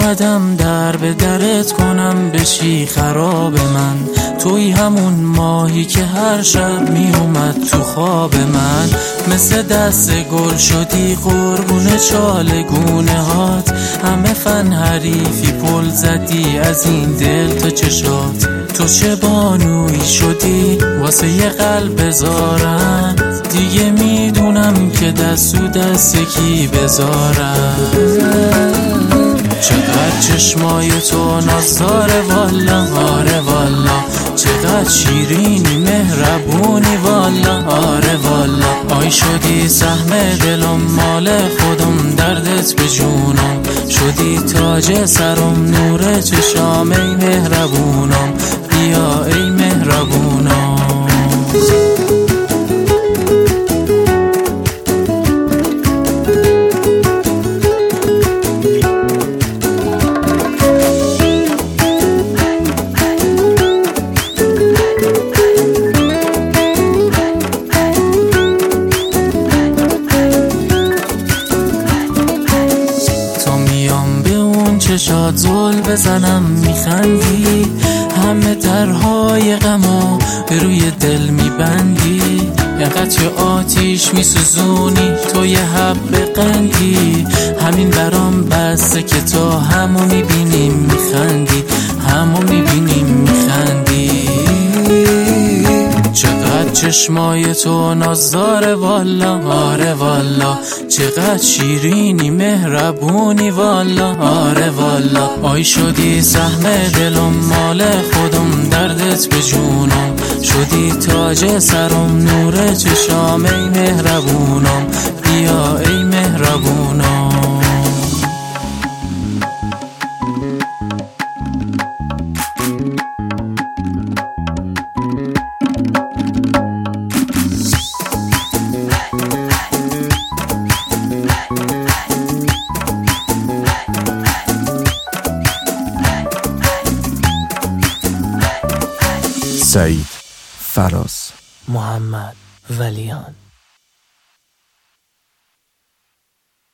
اومدم در به درت کنم بشی خراب من. توی همون ماهی که هر شب می اومد تو خواب من. مثل دست گل شدی قربون چالگونه هات. همه فن حریفی پل زدی از این دل تا چشات. تو چه بانویی شدی واسه یه قلب بذارم. دیگه میدونم که دست و دست کی بذارم. چقدر چشمای تو نازداره والا، آره والا. چقدر شیرینی مهربونی والا، آره والا. آی شدی سهم دلم مال خودم، دردت به جونم. شدی تاج سرم نور چشام ای مهربونم. بیا ای مهربونم. چشات زل بزنم میخندی. همه درهای غمو به روی دل میبندی. اینقدر چه آتیش میسوزونی تو یه حب قندی. همین برام بسه که تو همو میبینیم میخندی، همو میبینیم میخندی. چقدر چشمای تو نازداره والا، آره والا. چقدر شیرینی مهربونی والا، آره والا. آی شدی سهم دلم مال خودم، دردت به جونم. شدی تاج سرم نور چشام ای مهربونم. بیا ای مهربونم. سعید فراز، محمد ولیان.